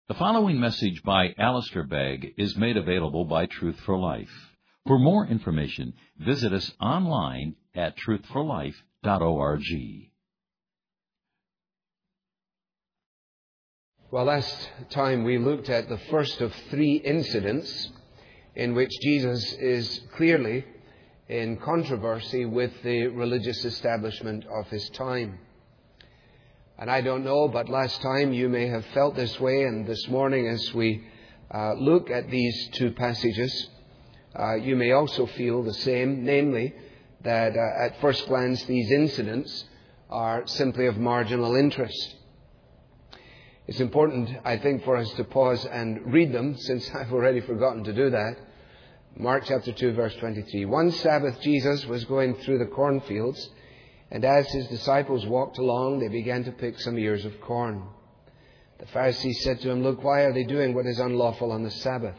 The following message by Alistair Begg is made available by Truth for Life. For more information, visit us online at truthforlife.org. Well, last time we looked at the first of three incidents in which Jesus is clearly in controversy with the religious establishment of his time. And I don't know, but last time you may have felt this way, and this morning as we look at these two passages, you may also feel the same, namely that at first glance these incidents are simply of marginal interest. It's important, I think, for us to pause and read them, since I've already forgotten to do that. Mark chapter 2, verse 23. One Sabbath Jesus was going through the cornfields, and as his disciples walked along, they began to pick some ears of corn. The Pharisees said to him, "Look, why are they doing what is unlawful on the Sabbath?"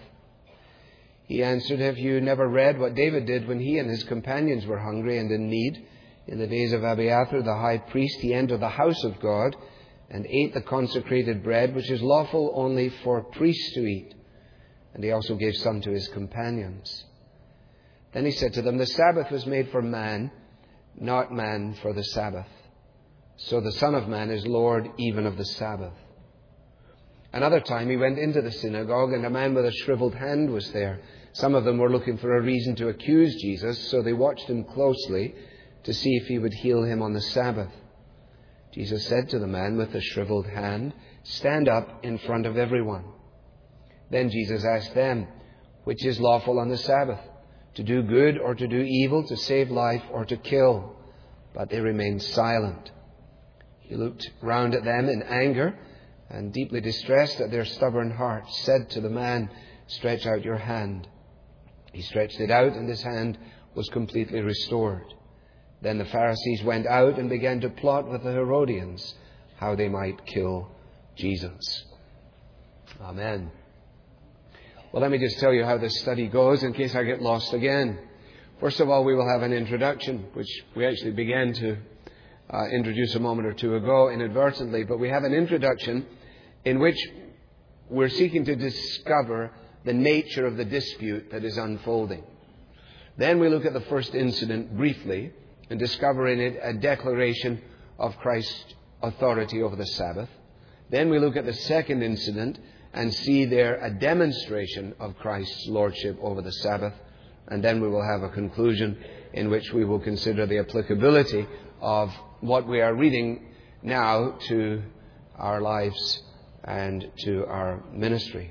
He answered, "Have you never read what David did when he and his companions were hungry and in need? In the days of Abiathar the high priest, he entered the house of God and ate the consecrated bread, which is lawful only for priests to eat. And he also gave some to his companions." Then he said to them, "The Sabbath was made for man, not man for the Sabbath. So the Son of Man is Lord even of the Sabbath." Another time he went into the synagogue, and a man with a shriveled hand was there. Some of them were looking for a reason to accuse Jesus, so they watched him closely to see if he would heal him on the Sabbath. Jesus said to the man with the shriveled hand, "Stand up in front of everyone." Then Jesus asked them, "Which is lawful on the Sabbath? To do good or to do evil, to save life or to kill?" But they remained silent. He looked round at them in anger, and deeply distressed at their stubborn hearts, said to the man, "Stretch out your hand." He stretched it out, and his hand was completely restored. Then the Pharisees went out and began to plot with the Herodians how they might kill Jesus. Amen. Well, let me just tell you how this study goes in case I get lost again. First of all, we will have an introduction, which we actually began to introduce a moment or two ago inadvertently. But we have an introduction in which we're seeking to discover the nature of the dispute that is unfolding. Then we look at the first incident briefly and discover in it a declaration of Christ's authority over the Sabbath. Then we look at the second incident and see there a demonstration of Christ's lordship over the Sabbath. And then we will have a conclusion in which we will consider the applicability of what we are reading now to our lives and to our ministry.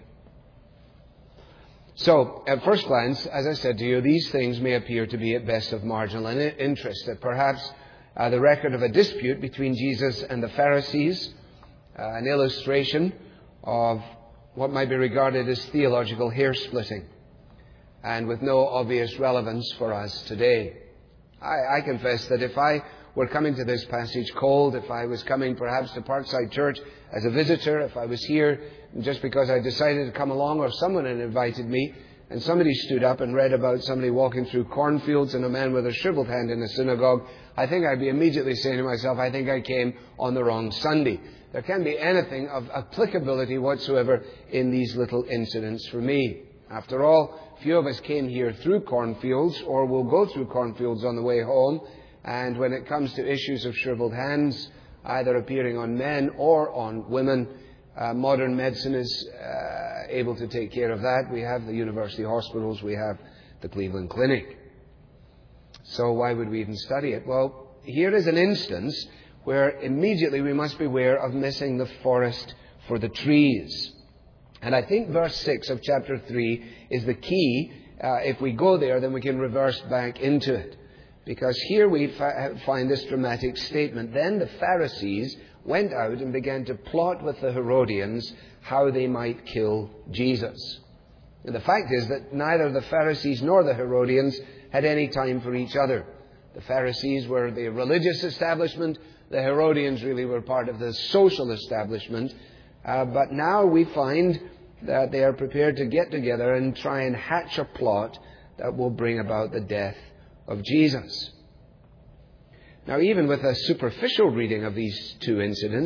So, at first glance, as I said to you, these things may appear to be at best of marginal interest. That perhaps the record of a dispute between Jesus and the Pharisees, an illustration of what might be regarded as theological hair-splitting, and with no obvious relevance for us today. I confess that if I were coming to this passage cold, if I was coming perhaps to Parkside Church as a visitor, if I was here just because I decided to come along or someone had invited me, and somebody stood up and read about somebody walking through cornfields and a man with a shriveled hand in a synagogue, I think I'd be immediately saying to myself, I think I came on the wrong Sunday. There can't be anything of applicability whatsoever in these little incidents for me. After all, few of us came here through cornfields or will go through cornfields on the way home. And when it comes to issues of shriveled hands, either appearing on men or on women, modern medicine is able to take care of that. We have the university hospitals. We have the Cleveland Clinic. So why would we even study it? Well, here is an instance where immediately we must beware of missing the forest for the trees. And I think verse 6 of chapter 3 is the key. If we go there, then we can reverse back into it. Because here we find this dramatic statement. Then the Pharisees went out and began to plot with the Herodians how they might kill Jesus. And the fact is that neither the Pharisees nor the Herodians had any time for each other. The Pharisees were the religious establishment. The Herodians really were part of the social establishment. But now we find that they are prepared to get together and try and hatch a plot that will bring about the death of Jesus. Now, even with a superficial reading of these two incidents,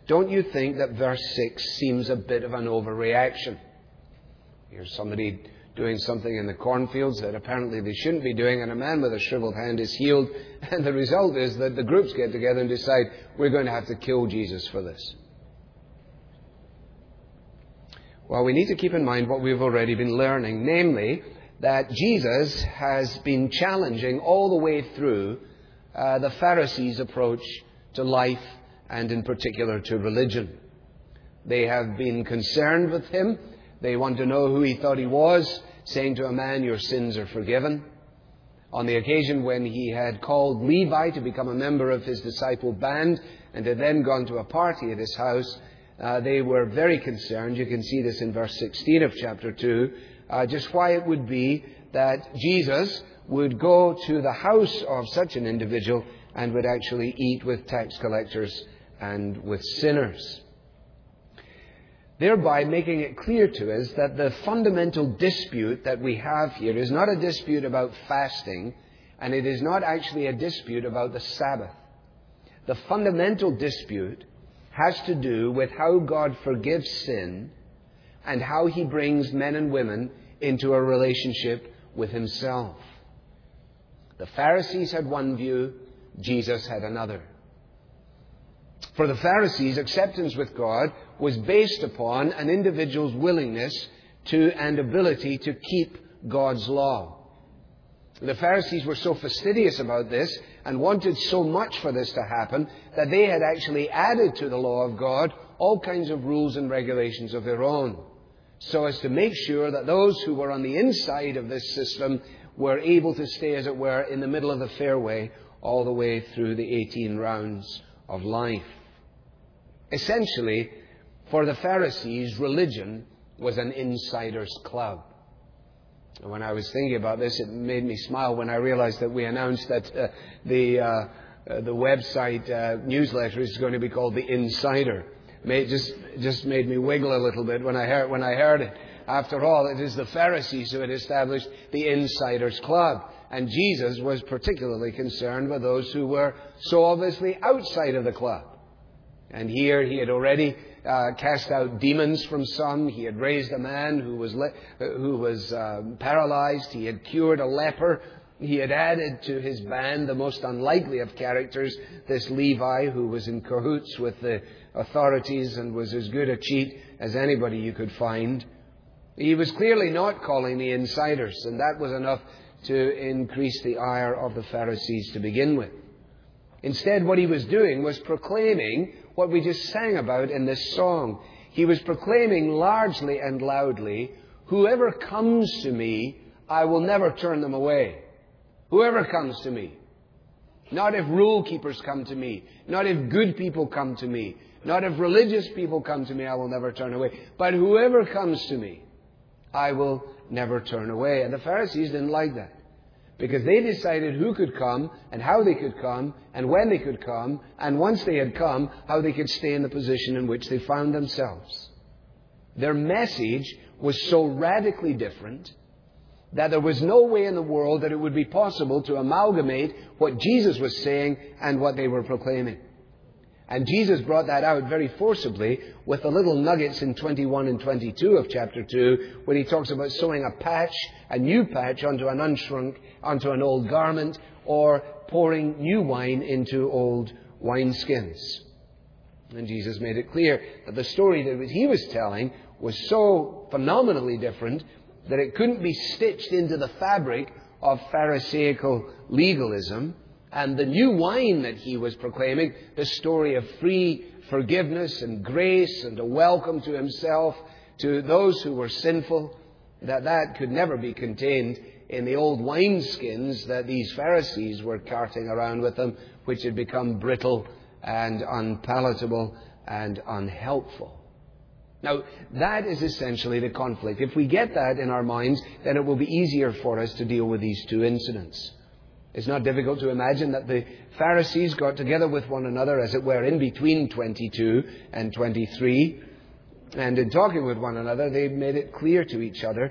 don't you think that verse 6 seems a bit of an overreaction? Here's somebody doing something in the cornfields that apparently they shouldn't be doing, and a man with a shriveled hand is healed, and the result is that the groups get together and decide, we're going to have to kill Jesus for this. Well, we need to keep in mind what we've already been learning, namely that Jesus has been challenging all the way through the Pharisees' approach to life and in particular to religion. They have been concerned with him. They want to know who he thought he was, saying to a man, your sins are forgiven. On the occasion when he had called Levi to become a member of his disciple band and had then gone to a party at his house, they were very concerned. You can see this in verse 16 of chapter 2, just why it would be that Jesus would go to the house of such an individual and would actually eat with tax collectors and with sinners. Thereby making it clear to us that the fundamental dispute that we have here is not a dispute about fasting, and it is not actually a dispute about the Sabbath. The fundamental dispute has to do with how God forgives sin and how he brings men and women into a relationship with himself. The Pharisees had one view, Jesus had another. For the Pharisees, acceptance with God was based upon an individual's willingness to and ability to keep God's law. The Pharisees were so fastidious about this and wanted so much for this to happen that they had actually added to the law of God all kinds of rules and regulations of their own, so as to make sure that those who were on the inside of this system were able to stay, as it were, in the middle of the fairway all the way through the 18 rounds of life. Essentially, for the Pharisees, religion was an insider's club. And when I was thinking about this, it made me smile when I realized that we announced that the website newsletter is going to be called The Insider. It just made me wiggle a little bit when I heard it. After all, it is the Pharisees who had established the Insider's Club. And Jesus was particularly concerned with those who were so obviously outside of the club. And here he had already cast out demons from some. He had raised a man who was paralyzed. He had cured a leper. He had added to his band the most unlikely of characters, this Levi, who was in cahoots with the authorities and was as good a cheat as anybody you could find. He was clearly not calling the insiders, and that was enough to increase the ire of the Pharisees to begin with. Instead, what he was doing was proclaiming what we just sang about in this song. He was proclaiming largely and loudly, whoever comes to me, I will never turn them away. Whoever comes to me. Not if rule keepers come to me. Not if good people come to me. Not if religious people come to me, I will never turn away. But whoever comes to me, I will never turn away. And the Pharisees didn't like that, because they decided who could come and how they could come and when they could come, and once they had come, how they could stay in the position in which they found themselves. Their message was so radically different that there was no way in the world that it would be possible to amalgamate what Jesus was saying and what they were proclaiming. And Jesus brought that out very forcibly with the little nuggets in 21 and 22 of chapter 2, when he talks about sewing a new patch onto an old garment, or pouring new wine into old wineskins. And Jesus made it clear that the story that he was telling was so phenomenally different that it couldn't be stitched into the fabric of Pharisaical legalism. And the new wine that he was proclaiming, the story of free forgiveness and grace and a welcome to himself to those who were sinful, that could never be contained in the old wineskins that these Pharisees were carting around with them, which had become brittle and unpalatable and unhelpful. Now, that is essentially the conflict. If we get that in our minds, then it will be easier for us to deal with these two incidents. It's not difficult to imagine that the Pharisees got together with one another, as it were, in between 22 and 23. And in talking with one another, they made it clear to each other.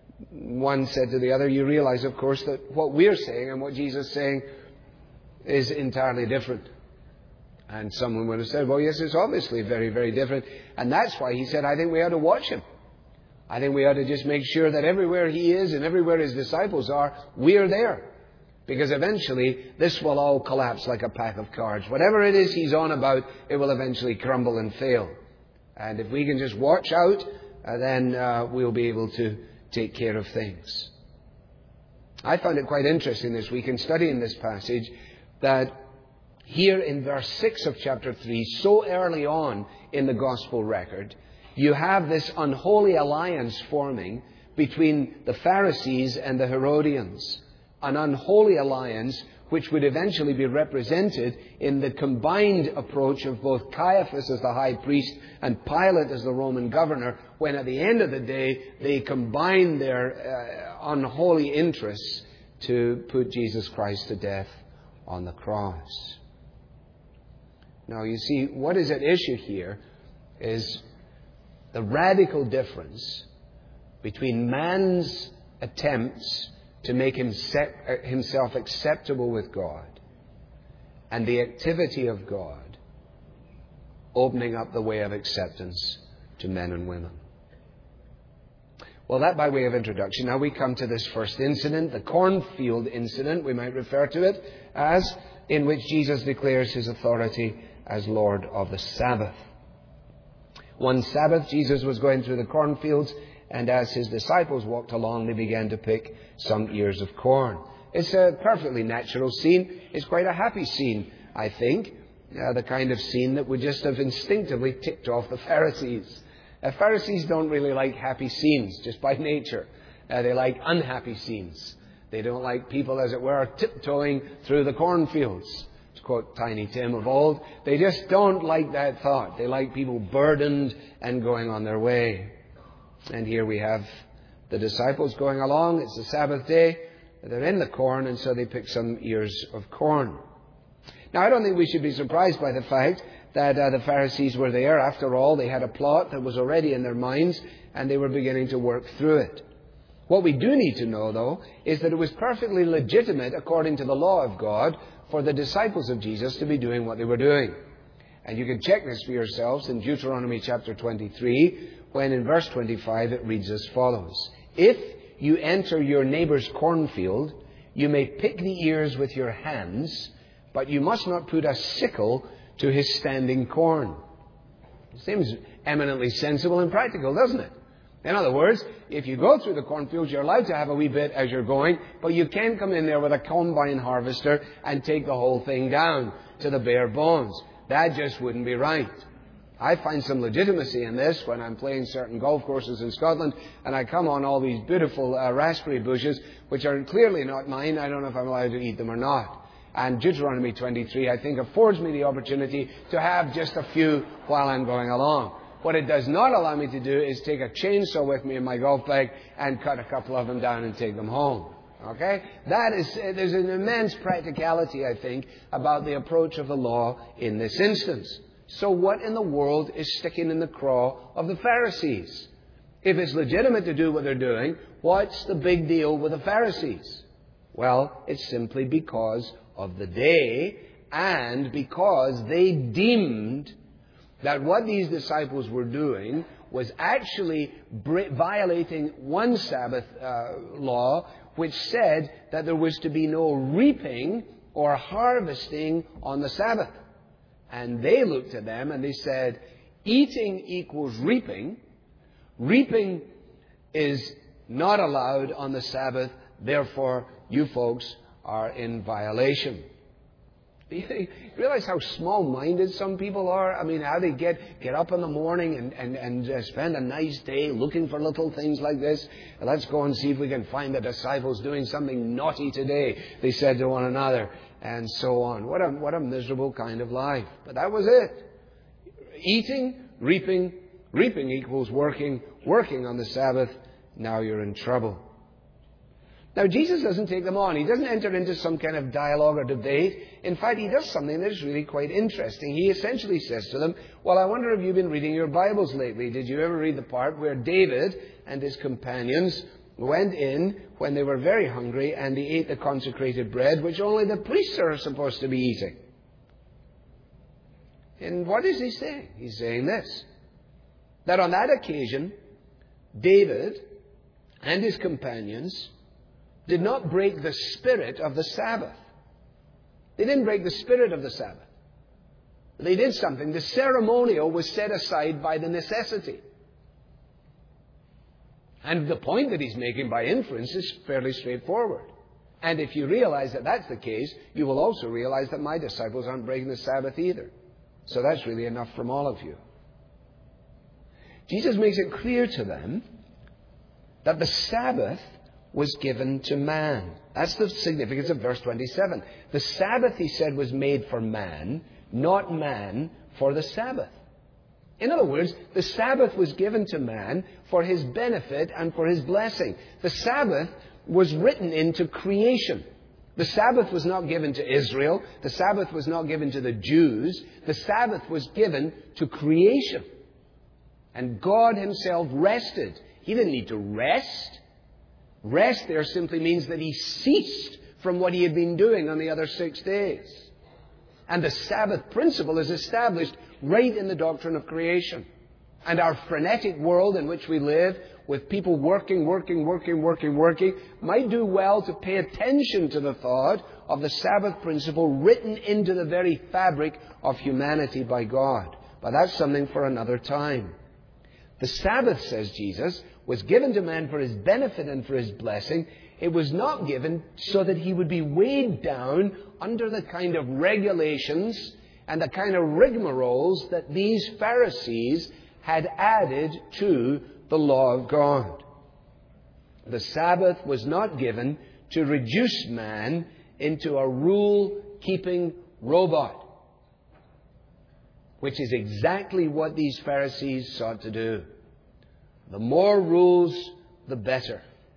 One said to the other, you realize, of course, that what we're saying and what Jesus is saying is entirely different. And someone would have said, well, yes, it's obviously very, very different. And that's why he said, I think we ought to watch him. I think we ought to just make sure that everywhere he is and everywhere his disciples are, we're there. Because eventually, this will all collapse like a pack of cards. Whatever it is he's on about, it will eventually crumble and fail. And if we can just watch out, then we'll be able to take care of things. I found it quite interesting this week in studying this passage that here in verse 6 of chapter 3, so early on in the gospel record, you have this unholy alliance forming between the Pharisees and the Herodians. An unholy alliance which would eventually be represented in the combined approach of both Caiaphas as the high priest and Pilate as the Roman governor, when at the end of the day they combine their unholy interests to put Jesus Christ to death on the cross. Now you see, what is at issue here is the radical difference between man's attempts to make himself acceptable with God and the activity of God opening up the way of acceptance to men and women. Well, that by way of introduction. Now we come to this first incident, the cornfield incident, we might refer to it as, in which Jesus declares his authority as Lord of the Sabbath. One Sabbath, Jesus was going through the cornfields, and as his disciples walked along, they began to pick some ears of corn. It's a perfectly natural scene. It's quite a happy scene, I think. The kind of scene that would just have instinctively ticked off the Pharisees. Pharisees don't really like happy scenes, just by nature. They like unhappy scenes. They don't like people, as it were, tiptoeing through the cornfields. To quote Tiny Tim of old, they just don't like that thought. They like people burdened and going on their way. And here we have the disciples going along. It's the Sabbath day. They're in the corn, and so they pick some ears of corn. Now, I don't think we should be surprised by the fact that the Pharisees were there. After all, they had a plot that was already in their minds, and they were beginning to work through it. What we do need to know, though, is that it was perfectly legitimate, according to the law of God, for the disciples of Jesus to be doing what they were doing. And you can check this for yourselves in Deuteronomy chapter 23, when in verse 25 it reads as follows. If you enter your neighbor's cornfield, you may pick the ears with your hands, but you must not put a sickle to his standing corn. It seems eminently sensible and practical, doesn't it? In other words, if you go through the cornfields, you're allowed to have a wee bit as you're going, but you can't come in there with a combine harvester and take the whole thing down to the bare bones. That just wouldn't be right. I find some legitimacy in this when I'm playing certain golf courses in Scotland and I come on all these beautiful raspberry bushes, which are clearly not mine. I don't know if I'm allowed to eat them or not. And Deuteronomy 23, I think, affords me the opportunity to have just a few while I'm going along. What it does not allow me to do is take a chainsaw with me in my golf bag and cut a couple of them down and take them home. Okay? There's an immense practicality, I think, about the approach of the law in this instance. So what in the world is sticking in the craw of the Pharisees? If it's legitimate to do what they're doing, what's the big deal with the Pharisees? Well, it's simply because of the day and because they deemed that what these disciples were doing was actually violating one Sabbath law, which said that there was to be no reaping or harvesting on the Sabbath. And they looked at them and they said, eating equals reaping. Reaping is not allowed on the Sabbath. Therefore, you folks are in violation. You realize how small-minded some people are? I mean, how they get up in the morning and spend a nice day looking for little things like this. Let's go and see if we can find the disciples doing something naughty today, they said to one another, and so on. What a miserable kind of life. But that was it. Eating, reaping equals working on the Sabbath. Now you're in trouble. Now, Jesus doesn't take them on. He doesn't enter into some kind of dialogue or debate. In fact, he does something that is really quite interesting. He essentially says to them, well, I wonder if you've been reading your Bibles lately. Did you ever read the part where David and his companions went in when they were very hungry and they ate the consecrated bread, which only the priests are supposed to be eating? And what is he saying? He's saying this, that on that occasion, David and his companions did not break the spirit of the Sabbath. They didn't break the spirit of the Sabbath. They did something. The ceremonial was set aside by the necessity. And the point that he's making by inference is fairly straightforward. And if you realize that that's the case, you will also realize that my disciples aren't breaking the Sabbath either. So that's really enough from all of you. Jesus makes it clear to them that the Sabbath was given to man. That's the significance of verse 27. The Sabbath, he said, was made for man, not man for the Sabbath. In other words, the Sabbath was given to man for his benefit and for his blessing. The Sabbath was written into creation. The Sabbath was not given to Israel. The Sabbath was not given to the Jews. The Sabbath was given to creation. And God himself rested. He didn't need to rest. Rest there simply means that he ceased from what he had been doing on the other 6 days. And the Sabbath principle is established right in the doctrine of creation. And our frenetic world in which we live, with people working, might do well to pay attention to the thought of the Sabbath principle written into the very fabric of humanity by God. But that's something for another time. The Sabbath, says Jesus, was given to man for his benefit and for his blessing. It was not given so that he would be weighed down under the kind of regulations and the kind of rigmaroles that these Pharisees had added to the law of God. The Sabbath was not given to reduce man into a rule-keeping robot, which is exactly what these Pharisees sought to do. The more rules, the better.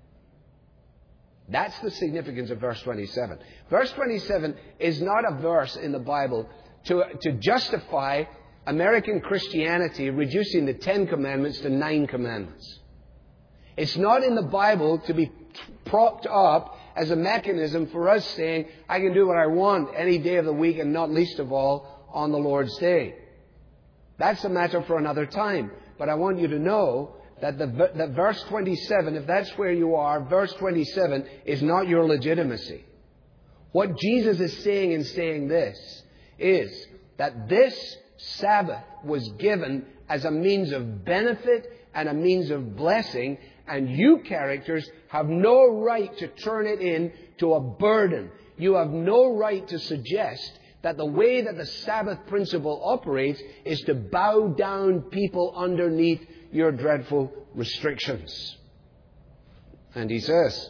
That's the significance of verse 27. Verse 27 is not a verse in the Bible to justify American Christianity reducing the 10 Commandments to 9 Commandments. It's not in the Bible to be propped up as a mechanism for us saying, I can do what I want any day of the week and not least of all on the Lord's Day. That's a matter for another time. But I want you to know that that verse 27, if that's where you are, verse 27 is not your legitimacy. What Jesus is saying in saying this is that this Sabbath was given as a means of benefit and a means of blessing, and you characters have no right to turn it into a burden. You have no right to suggest that the way that the Sabbath principle operates is to bow down people underneath your dreadful restrictions. And he says,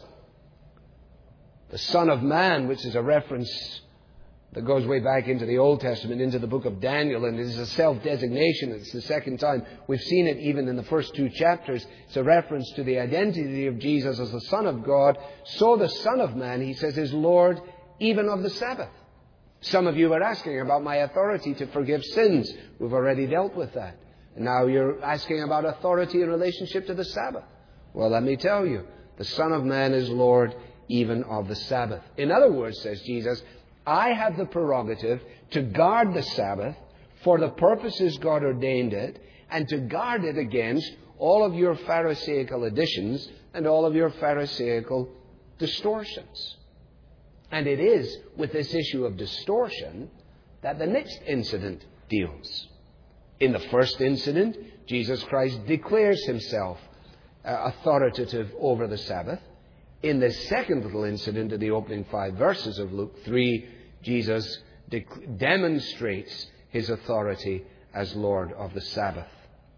the Son of Man, which is a reference that goes way back into the Old Testament, into the book of Daniel, and it is a self-designation. It's the second time we've seen it even in the first 2 chapters. It's a reference to the identity of Jesus as the Son of God. So the Son of Man, he says, is Lord even of the Sabbath. Some of you are asking about my authority to forgive sins. We've already dealt with that. And now you're asking about authority in relationship to the Sabbath. Well, let me tell you, the Son of Man is Lord even of the Sabbath. In other words, says Jesus, I have the prerogative to guard the Sabbath for the purposes God ordained it, and to guard it against all of your Pharisaical additions and all of your Pharisaical distortions. And it is with this issue of distortion that the next incident deals. In the first incident, Jesus Christ declares himself authoritative over the Sabbath. In the second little incident in the opening 5 verses of Luke 3, Jesus demonstrates his authority as Lord of the Sabbath.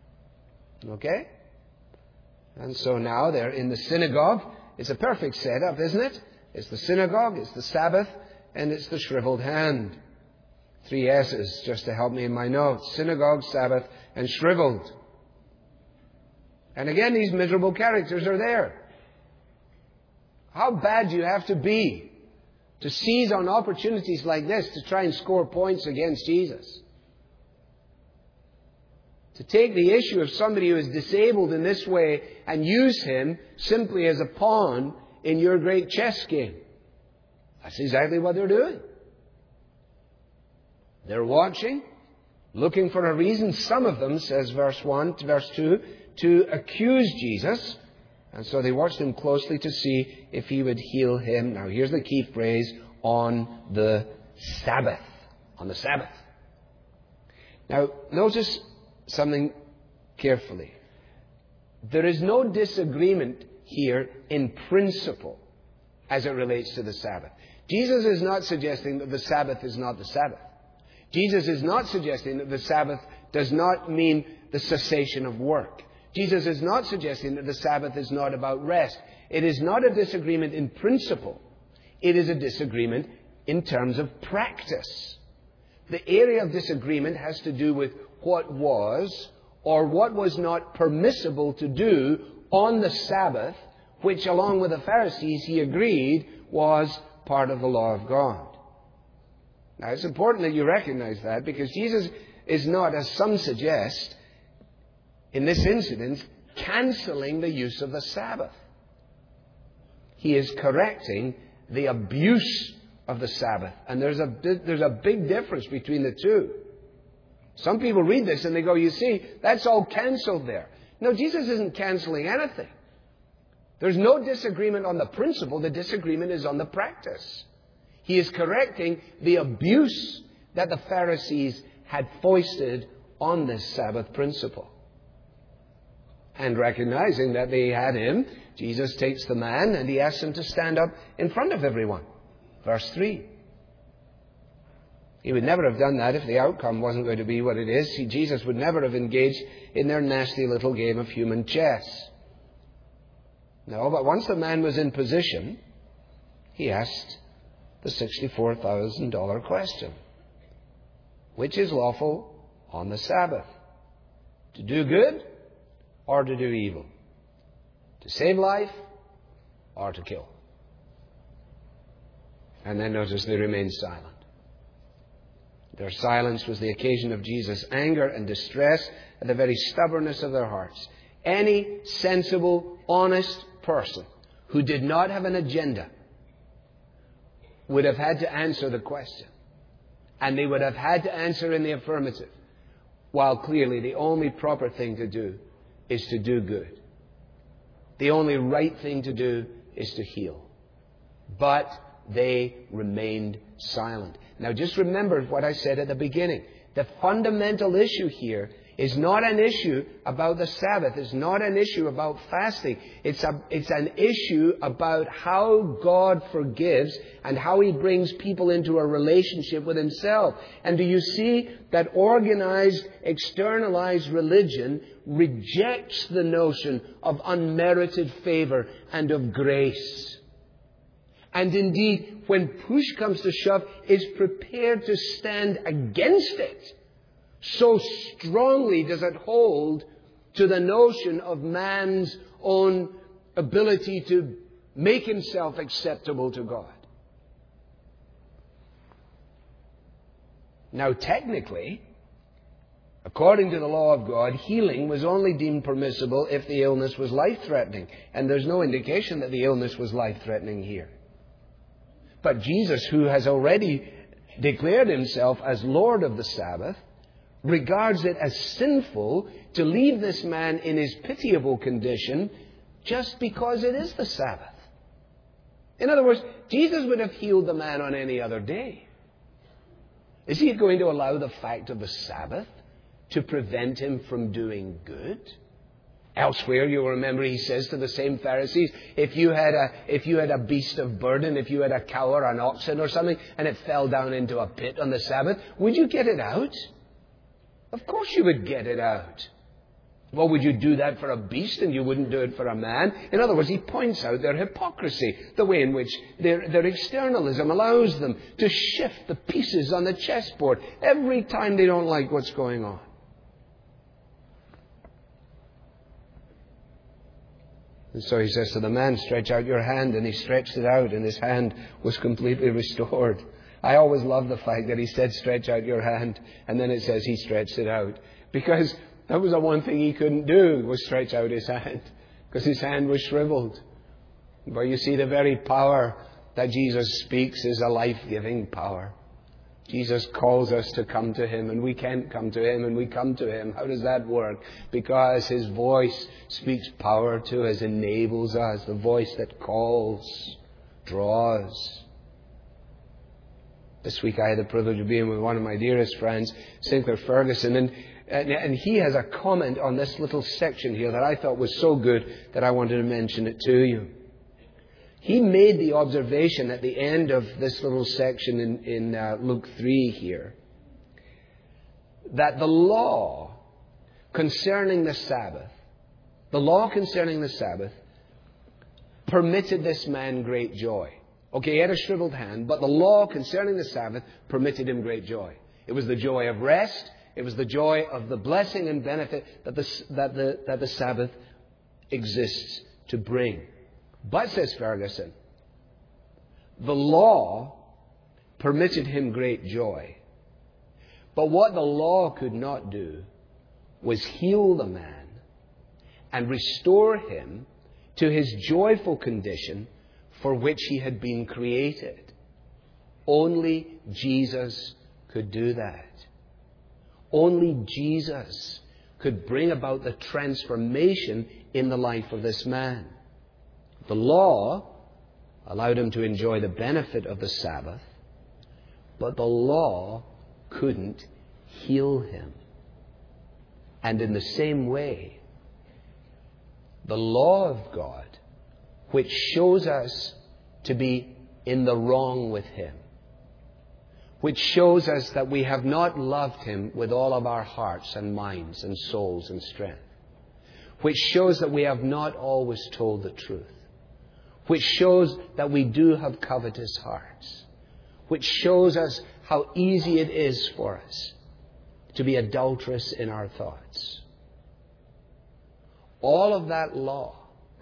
Okay? And so now they're in the synagogue. It's a perfect setup, isn't it? It's the synagogue, it's the Sabbath, and it's the shriveled hand. 3 S's just to help me in my notes. Synagogue, Sabbath, and shriveled. And again, these miserable characters are there. How bad do you have to be to seize on opportunities like this to try and score points against Jesus? To take the issue of somebody who is disabled in this way and use him simply as a pawn in your great chess game. That's exactly what they're doing. They're watching, looking for a reason, some of them, says verse 1 to verse 2, to accuse Jesus. And so they watched him closely to see if he would heal him. Now here's the key phrase, on the Sabbath. On the Sabbath. Now notice something carefully. There is no disagreement here in principle as it relates to the Sabbath. Jesus is not suggesting that the Sabbath is not the Sabbath. Jesus is not suggesting that the Sabbath does not mean the cessation of work. Jesus is not suggesting that the Sabbath is not about rest. It is not a disagreement in principle. It is a disagreement in terms of practice. The area of disagreement has to do with what was or what was not permissible to do on the Sabbath, which along with the Pharisees he agreed was part of the law of God. Now it's important that you recognize that, because Jesus is not, as some suggest, in this incident, cancelling the use of the Sabbath. He is correcting the abuse of the Sabbath. And there's a big difference between the two. Some people read this and they go, you see, that's all cancelled there. No, Jesus isn't cancelling anything. There's no disagreement on the principle. The disagreement is on the practice. He is correcting the abuse that the Pharisees had foisted on this Sabbath principle. And recognizing that they had him, Jesus takes the man and he asks him to stand up in front of everyone. Verse 3. He would never have done that if the outcome wasn't going to be what it is. Jesus would never have engaged in their nasty little game of human chess. No, but once the man was in position, he asked the $64,000 question. Which is lawful on the Sabbath? To do good or to do evil? To save life or to kill? And then notice they remained silent. Their silence was the occasion of Jesus' anger and distress at the very stubbornness of their hearts. Any sensible, honest person who did not have an agenda would have had to answer the question. And they would have had to answer in the affirmative. While clearly the only proper thing to do is to do good. The only right thing to do is to heal. But they remained silent. Now just remember what I said at the beginning. The fundamental issue here is not an issue about the Sabbath. It's not an issue about fasting. It's an issue about how God forgives and how He brings people into a relationship with Himself. And do you see that organized, externalized religion rejects the notion of unmerited favor and of grace? And indeed, when push comes to shove, is prepared to stand against it. So strongly does it hold to the notion of man's own ability to make himself acceptable to God. Now, technically, according to the law of God, healing was only deemed permissible if the illness was life-threatening. And there's no indication that the illness was life-threatening here. But Jesus, who has already declared Himself as Lord of the Sabbath, regards it as sinful to leave this man in his pitiable condition just because it is the Sabbath. In other words, Jesus would have healed the man on any other day. Is He going to allow the fact of the Sabbath to prevent Him from doing good? Elsewhere, you'll remember He says to the same Pharisees, if you had a beast of burden, if you had a cow or an oxen or something, and it fell down into a pit on the Sabbath, would you get it out? Of course you would get it out. Well, would you do that for a beast and you wouldn't do it for a man? In other words, He points out their hypocrisy, the way in which their externalism allows them to shift the pieces on the chessboard every time they don't like what's going on. And so He says to the man, stretch out your hand. And he stretched it out and his hand was completely restored. I always love the fact that He said, stretch out your hand. And then it says He stretched it out. Because that was the one thing He couldn't do, was stretch out His hand. Because His hand was shriveled. But you see, the very power that Jesus speaks is a life-giving power. Jesus calls us to come to Him, and we can't come to Him, and we come to Him. How does that work? Because His voice speaks power to us, enables us. The voice that calls, draws. This week I had the privilege of being with one of my dearest friends, Sinclair Ferguson, and he has a comment on this little section here that I thought was so good that I wanted to mention it to you. He made the observation at the end of this little section in Luke 3 here, that the law concerning the Sabbath, permitted this man great joy. Okay, he had a shriveled hand, but the law concerning the Sabbath permitted him great joy. It was the joy of rest. It was the joy of the blessing and benefit that the Sabbath exists to bring. But, says Ferguson, the law permitted him great joy. But what the law could not do was heal the man and restore him to his joyful condition for which he had been created. Only Jesus could do that. Only Jesus could bring about the transformation in the life of this man. The law allowed him to enjoy the benefit of the Sabbath, but the law couldn't heal him. And in the same way, the law of God, which shows us to be in the wrong with Him, which shows us that we have not loved Him with all of our hearts and minds and souls and strength, which shows that we have not always told the truth, which shows that we do have covetous hearts, which shows us how easy it is for us to be adulterous in our thoughts. All of that law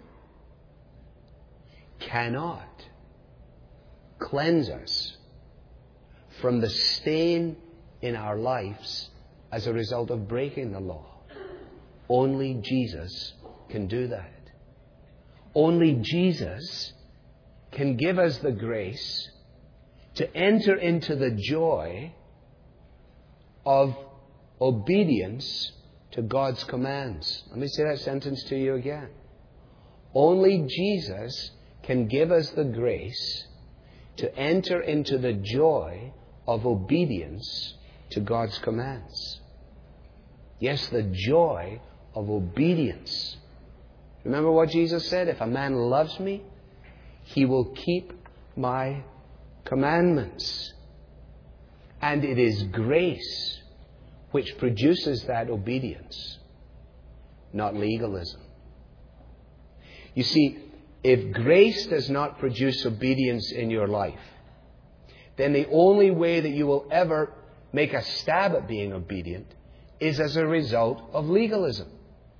cannot cleanse us from the stain in our lives as a result of breaking the law. Only Jesus can do that. Only Jesus can give us the grace to enter into the joy of obedience to God's commands. Let me say that sentence to you again. Only Jesus can give us the grace to enter into the joy of obedience to God's commands. Yes, the joy of obedience. Remember what Jesus said? If a man loves me, he will keep my commandments. And it is grace which produces that obedience, not legalism. You see, if grace does not produce obedience in your life, then the only way that you will ever make a stab at being obedient is as a result of legalism.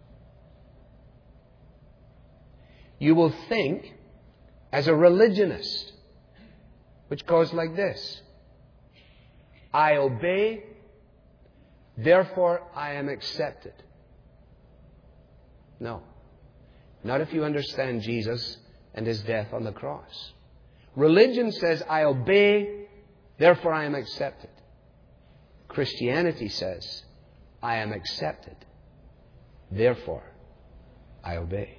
You will think as a religionist, which goes like this: I obey, therefore I am accepted. No. Not if you understand Jesus and His death on the cross. Religion says, I obey, therefore I am accepted. Christianity says, I am accepted, therefore I obey.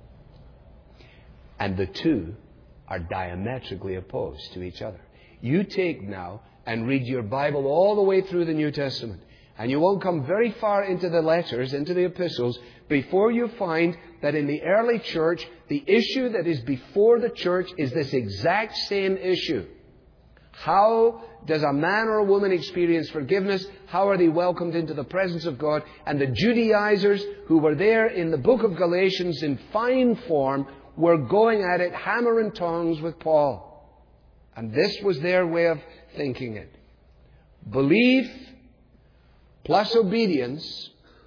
And the two are diametrically opposed to each other. You take now and read your Bible all the way through the New Testament, and you won't come very far into the letters, into the epistles, before you find that in the early church, the issue that is before the church is this exact same issue. How does a man or a woman experience forgiveness? How are they welcomed into the presence of God? And the Judaizers who were there in the book of Galatians in fine form were going at it hammer and tongs with Paul. And this was their way of thinking it. Belief plus obedience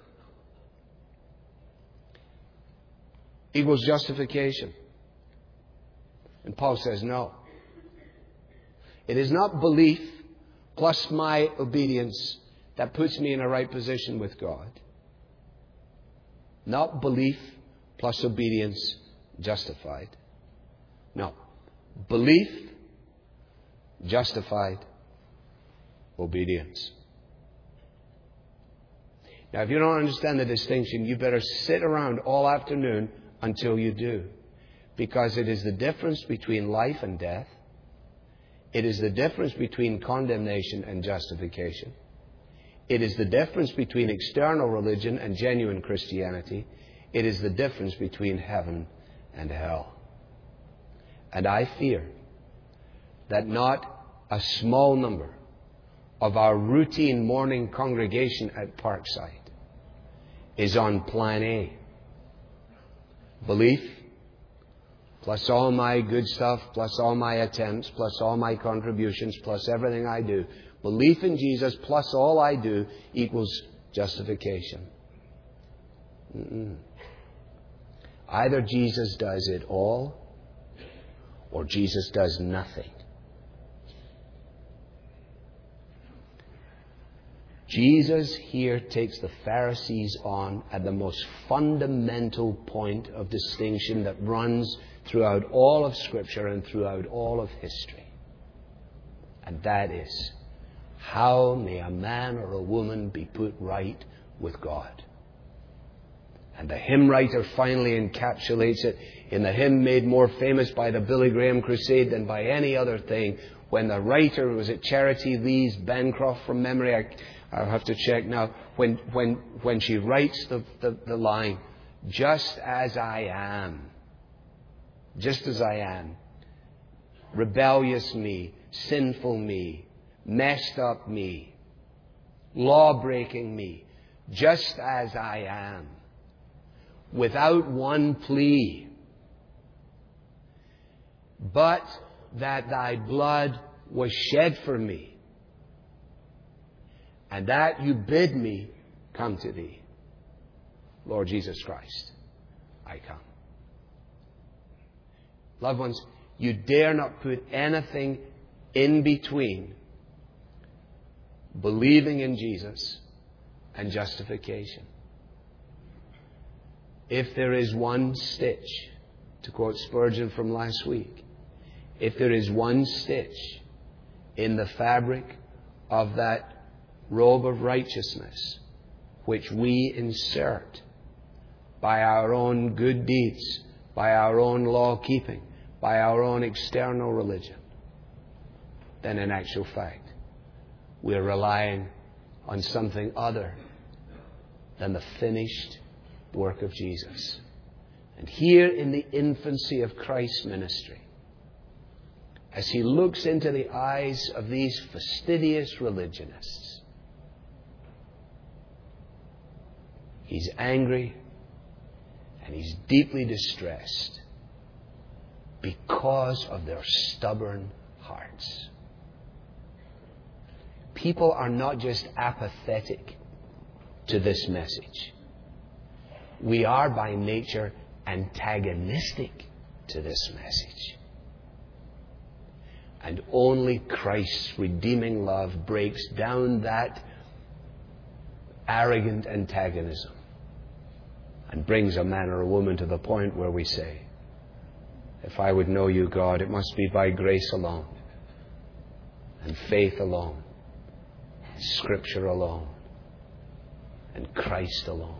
equals justification. And Paul says no. It is not belief plus my obedience that puts me in a right position with God. Not belief plus obedience justified. No. Belief, justified, obedience. Now, if you don't understand the distinction, you better sit around all afternoon until you do. Because it is the difference between life and death. It is the difference between condemnation and justification. It is the difference between external religion and genuine Christianity. It is the difference between heaven and hell. And I fear that not a small number of our routine morning congregation at Parkside is on plan A. Belief, plus all my good stuff, plus all my attempts, plus all my contributions, plus everything I do. Belief in Jesus plus all I do equals justification. Either Jesus does it all or Jesus does nothing. Jesus here takes the Pharisees on at the most fundamental point of distinction that runs throughout all of Scripture and throughout all of history. And that is, how may a man or a woman be put right with God? And the hymn writer finally encapsulates it in the hymn made more famous by the Billy Graham Crusade than by any other thing. When the writer, was it Charity Lees Bancroft from memory? I'll have to check now. When she writes the line, just as I am, rebellious me, sinful me, messed up me, law-breaking me, just as I am, without one plea, but that thy blood was shed for me, and that you bid me come to thee. Lord Jesus Christ, I come. Loved ones, you dare not put anything in between believing in Jesus and justification. If there is one stitch, to quote Spurgeon from last week, if there is one stitch in the fabric of that robe of righteousness which we insert by our own good deeds, by our own law-keeping, by our own external religion, then in actual fact, we're relying on something other than the finished work of Jesus. And here in the infancy of Christ's ministry, as He looks into the eyes of these fastidious religionists, He's angry and He's deeply distressed because of their stubborn hearts. People are not just apathetic to this message. We are by nature antagonistic to this message. And only Christ's redeeming love breaks down that arrogant antagonism and brings a man or a woman to the point where we say, if I would know you, God, it must be by grace alone, and faith alone, and Scripture alone, and Christ alone.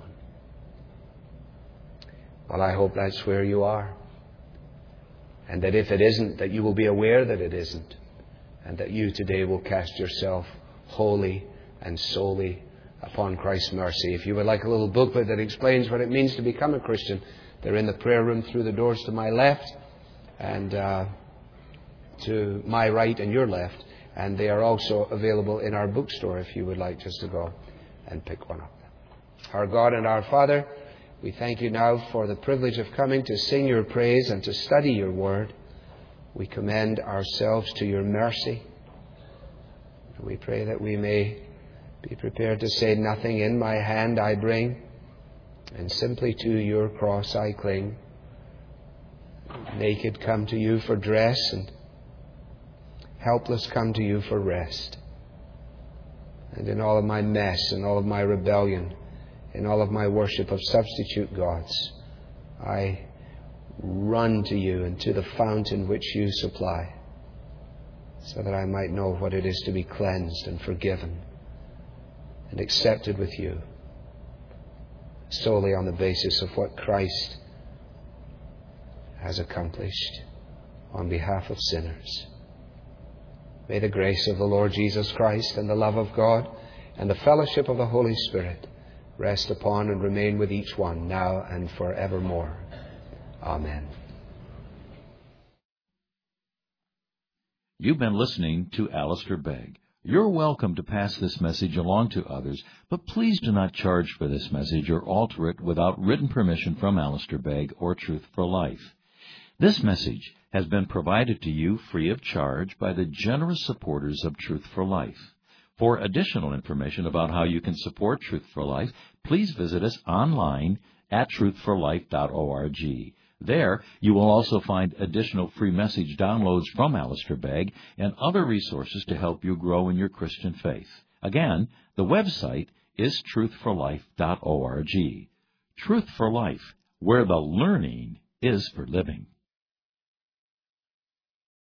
Well, I hope that's where you are. And that if it isn't, that you will be aware that it isn't. And that you today will cast yourself wholly and solely upon Christ's mercy. If you would like a little booklet that explains what it means to become a Christian, they're in the prayer room through the doors to my left and to my right and your left. And they are also available in our bookstore if you would like just to go and pick one up. Our God and our Father, we thank you now for the privilege of coming to sing your praise and to study your word. We commend ourselves to your mercy. We pray that we may be prepared to say, nothing in my hand I bring, and simply to your cross I cling. Naked come to you for dress, and helpless come to you for rest. And in all of my mess, in all of my rebellion, in all of my worship of substitute gods, I run to you and to the fountain which you supply. It's so that I might know what it is to be cleansed and forgiven and accepted with you, solely on the basis of what Christ has accomplished on behalf of sinners. May the grace of the Lord Jesus Christ and the love of God and the fellowship of the Holy Spirit rest upon and remain with each one now and forevermore. Amen. You've been listening to Alistair Begg. You're welcome to pass this message along to others, but please do not charge for this message or alter it without written permission from Alistair Begg or Truth for Life. This message has been provided to you free of charge by the generous supporters of Truth for Life. For additional information about how you can support Truth for Life, please visit us online at truthforlife.org. There, you will also find additional free message downloads from Alistair Begg and other resources to help you grow in your Christian faith. Again, the website is truthforlife.org. Truth for Life, where the learning is for living.